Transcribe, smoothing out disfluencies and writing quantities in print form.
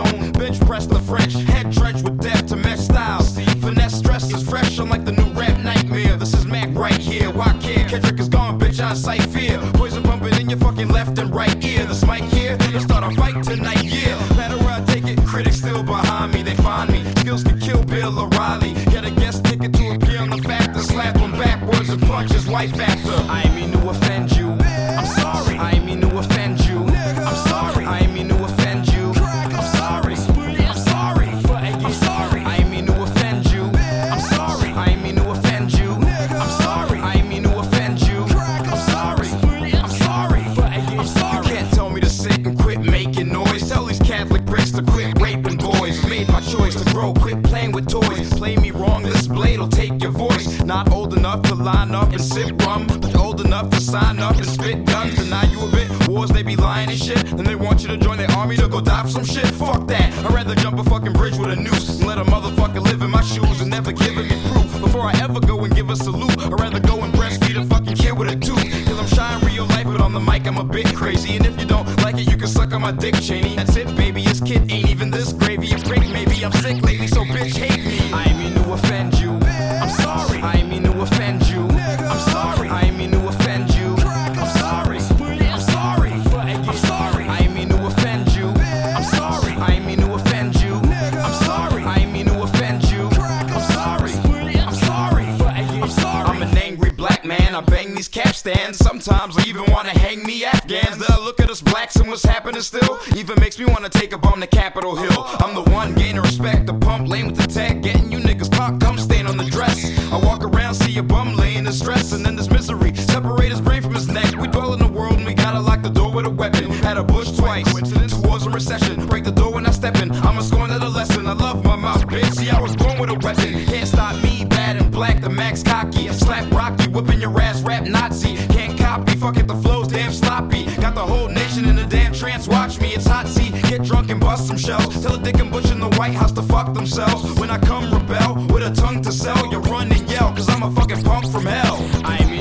zone. Bench press the French, head drenched with death to mesh styles. Finesse stress is fresh, I'm like the new rap nightmare. This is Mac right here, why care? Kendrick is gone, bitch, I incite fear. Poison pumping in your fucking left and right ear. This mic here, let's start a fight tonight, yeah. Matter where I take it, critics still behind me, they find me. Skills can kill Bill O'Reilly. Get a guest ticket to appear on the Factor. Slap him backwards and punch his wife after. I ain't mean to offend you, I'm sorry. I ain't mean to offend you, I'm sorry. I ain't mean to offend you, I'm sorry. I'm sorry, I'm sorry. I ain't mean to offend you, I'm sorry. I ain't mean to offend you, I'm sorry. I ain't mean to offend you, I'm sorry. I'm sorry, I'm sorry. You can't tell me to sit and quit making noise. Tell these Catholic pricks to quit raping boys. Made my choice to grow, quit playing with toys. Play me wrong, this blade'll take your voice. Not old enough to line up and sip rum, but old enough to sign up and spit guns. Deny you a bit, wars they be lying and shit. Then they want you to join their army to go die for some shit. Fuck that, I'd rather jump a fucking bridge with a noose and let a motherfucker live in my shoes and never giving me proof. Before I ever go and give a salute, I'd rather go and breastfeed a fucking kid with a tooth. Cause I'm shy in real life, but on the mic I'm a bit crazy. And if you don't like it, you can suck on my dick, Cheney. That's it, baby, this kid ain't even this gravy. A prick, maybe I'm sick lately, so bitch hate me. I ain't mean to offend you, I'm sorry. I ain't mean to offend you, I'm sorry. I ain't mean to offend you, I'm sorry. I'm sorry, I'm sorry. I ain't mean to offend you, I'm sorry. I ain't mean to offend you, I'm sorry. I ain't mean to offend you, I'm sorry. I'm sorry, I'm sorry. I'm an angry black man, I bang these cap stands. Sometimes I even wanna hang me Afghans. Then I look at us blacks and what's happening still even makes me wanna take up on the Capitol Hill. I'm the one gaining respect, the pump lane with the tag, getting you niggas caught, come stain on the dress. I walk around, see a bum laying in stress, and then there's misery, separate his brain from his neck. We dwell in the world and we gotta lock the door with a weapon. Had a bush twice, 2 wars and recession. Break the door when I step in, I'm a scorn of the lesson. I love my mouth, bitch, see I was born with a weapon. Can't stop me, bad and black, the max cocky. Slap Rocky, whipping your ass, rap Nazi. Can't copy, fuck it, the flow's damn sloppy. Got the whole nation in a damn trance, watch me, it's hot seat. Get drunk and bust some shells. Tell a Dick and Bush in the White House to fuck themselves. When I come rebel, with a tongue to sell, you run and yell, cause I'm a fucking punk from hell. I ain't